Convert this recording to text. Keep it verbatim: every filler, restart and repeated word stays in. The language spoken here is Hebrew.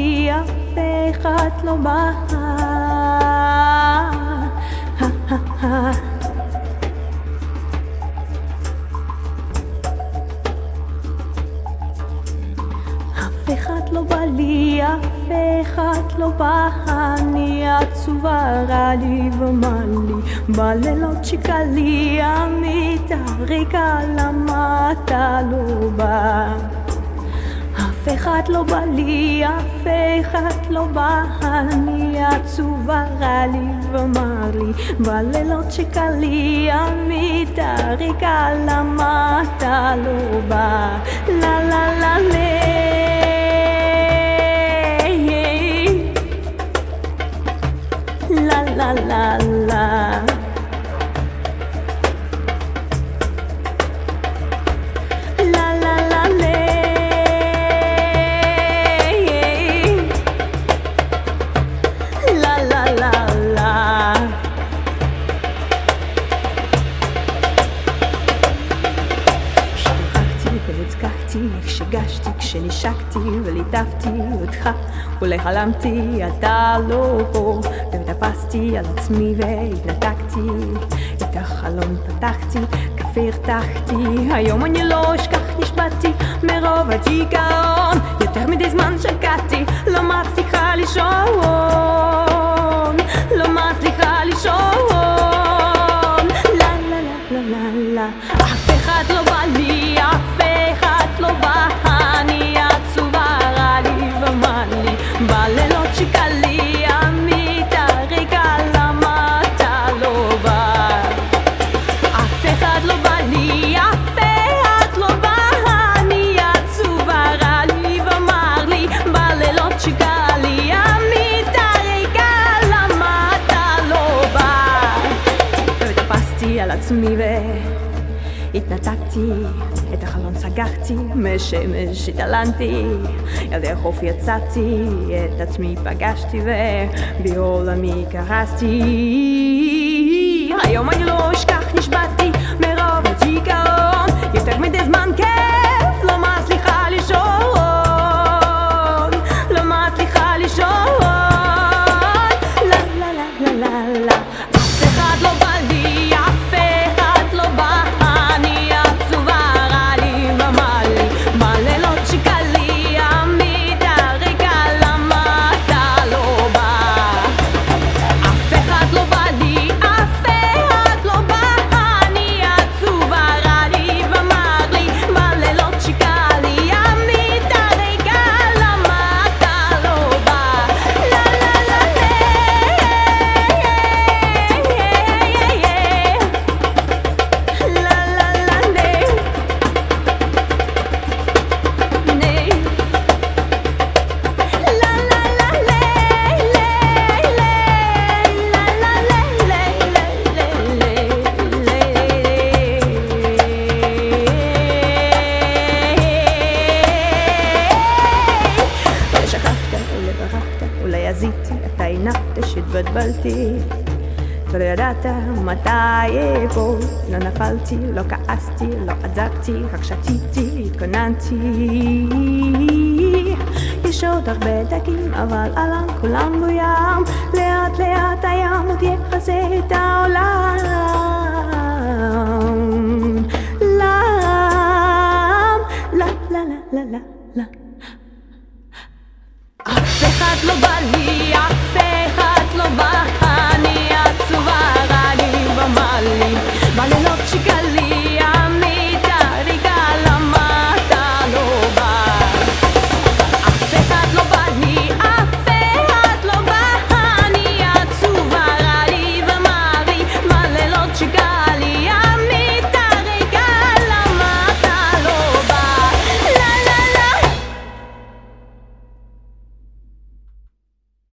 לי, אף אחד לא בא. אף אחד לא בא לי, אף אחד לא בא. אני עצובה, רע לי ומר לי, בלילות שקל לי, המתריקה, למה אתה לא בא? אף אחד לא בא לי, אף אחד לא בא. אני עצובה, רע לי ומר לי, בלילות שקל לי, המתריקה, למה אתה לא בא? לה לה לה לה la la la la la la la la la la la שכחתי ונצקחתי, איך שגשתי כשנשקתי וליטפתי אותך, אולי חלמתי אתה לא פה, וטפסתי על עצמי והתנתקתי, את החלון פתחתי, קפה הרתחתי, היום אני לא אשכח, נשבעתי מרוב הדיכאון, יותר מדי זמן שקעתי, לא מצליחה לישון, לא מצליחה לישון, לה לה לה לה לה, אף אחד לא בא לי, אף אחד לא בא, אני עצובה, רע לי ומר לי, בלילות שקל לי, המתריקה, למה אתה לא בא? אף אחד לא בא לי, אף אחד לא בא, אני עצובה, רע לי ומר לי, בלילות שקל לי, המתריקה, למה אתה לא בא? וטפסתי על עצמי והתנתקתי, את החלון סגרתי, משמש התעלנתי, ילדי חוף יצאתי, את עצמי פגשתי ובעולמי קרסתי, היום אני לא אשכח, נשבעתי מרוב הדיכאון, יותר מדי זמן כיף, לא מצליחה לישון, לא מצליחה לישון, לה לה לה לה לה לה, אף אחד לא בא לי, אף אחד לא בא, אני עצובה, רע לי ומר לי, בלילות שקל לי, המתריקה, למה אתה לא בא? אף אחד לא בא לי, אף אחד לא בא, אני עצובה, רע לי ומר לי, בלילות שקל לי, המתריקה, למה אתה לא בא? לה לה לה לה אולי עזיתי, אתה הנחת שהתבלבלתי, ולא ידעת מתי יבוא, לא נפלתי, לא כעסתי, לא עזבתי, רק שתיתי, התכוננתי, יש עוד הרבה דגים, אבל עליהם כולם בוים, לאט לאט הים עוד יחזה את העולם, לם, לה לה לה לה לה, אף אחד לא בא לי